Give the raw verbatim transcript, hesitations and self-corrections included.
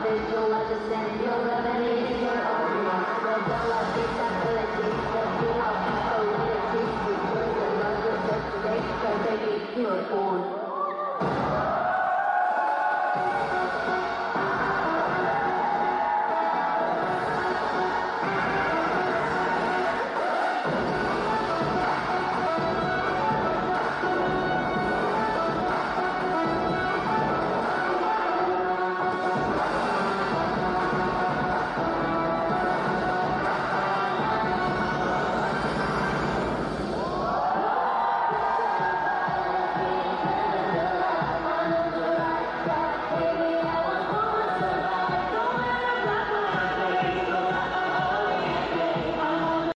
there's no understanding. Your remedy is your own. Well, tell us disability, but you have capability. We bring the love of today, so baby, you're born.